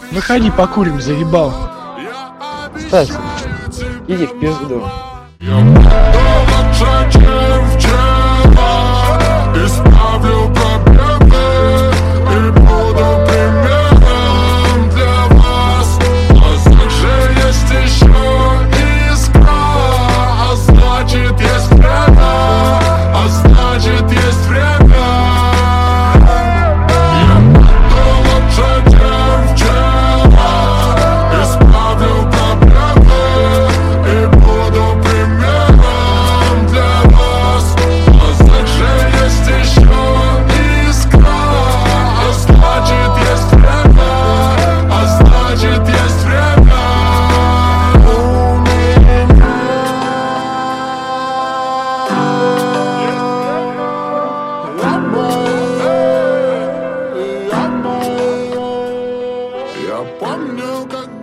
Выходи, покурим, заебал. Стась, иди в пизду. Исправлю проблемы и буду примером для вас. А также есть еще искра, а значит есть время, а значит есть время. Я буду лучше, чем вчера. Исправлю проблемы и буду примером для вас. А также есть еще искра, а значит есть время, а значит есть время. Я помню, как